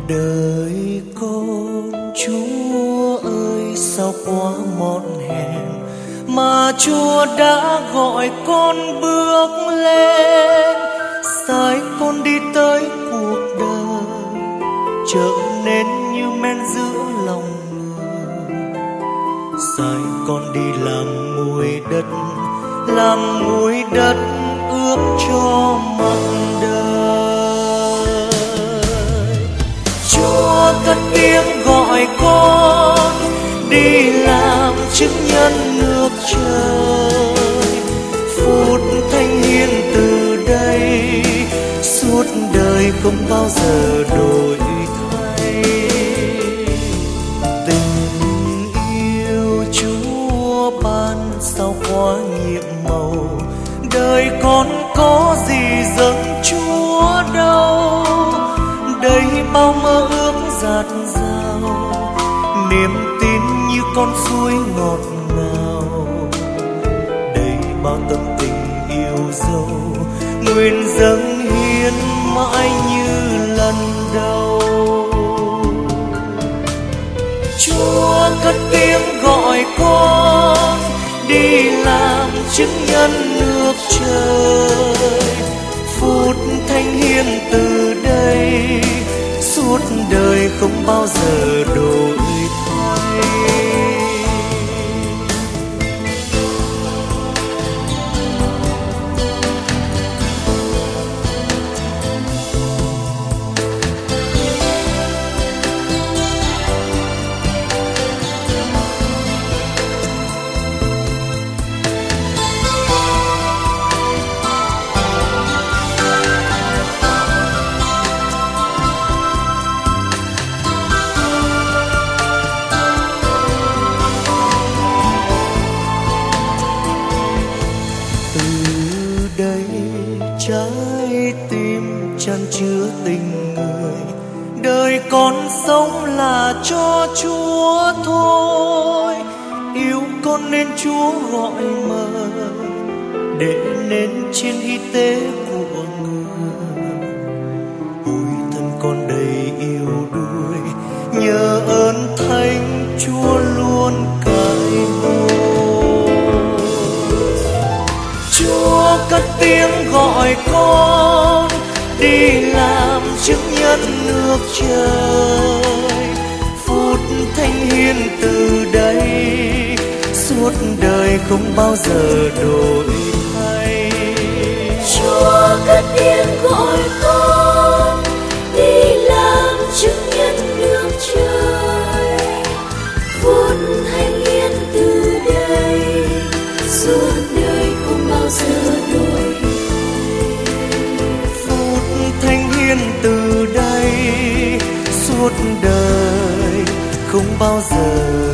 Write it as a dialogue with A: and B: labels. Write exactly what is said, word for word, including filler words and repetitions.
A: Đời con Chúa ơi sao quá mòn hèn mà Chúa đã gọi con bước lên, sai con đi tới cuộc đời trở nên như men giữa lòng người, sai con đi làm muối đất, làm muối đất ướp cho mặn đời. Chúa cất tiếng gọi con đi làm chứng nhân nước trời, phút thanh hiền từ đây suốt đời không bao giờ đổi thay. Tình yêu Chúa ban sao quá nhiệm màu, đời con có gì giống Chúa đâu, đây bao mơ ước dạt dào, niềm tin như con suối ngọt ngào, đây bao tâm tình yêu dấu, nguyện dâng hiến mãi như lần đầu. Chúa cất tiếng gọi con đi làm chứng nhân nước trời, phút thanh hiền từ đây suốt đời không bao giờ đổi thay. Trái tim chan chứa tình người, đời con sống là cho Chúa thôi, yêu con nên Chúa gọi mời, để nên trên y tế của người. Ôi thân con đầy yêu đuối, nhờ ơn Thánh Chúa luôn cai ngôi. Chúa cất tiếng gọi con đi làm chứng nhân nước trời, phút thanh hiền từ đây suốt đời không bao giờ đổi thay.
B: Chúa cất tiếng gọi con đi làm chứng nhân nước trời, phút thanh hiền từ đây suốt đời không bao giờ đổi thay.
A: Phút thanh hiền từ đây suốt đời không bao giờ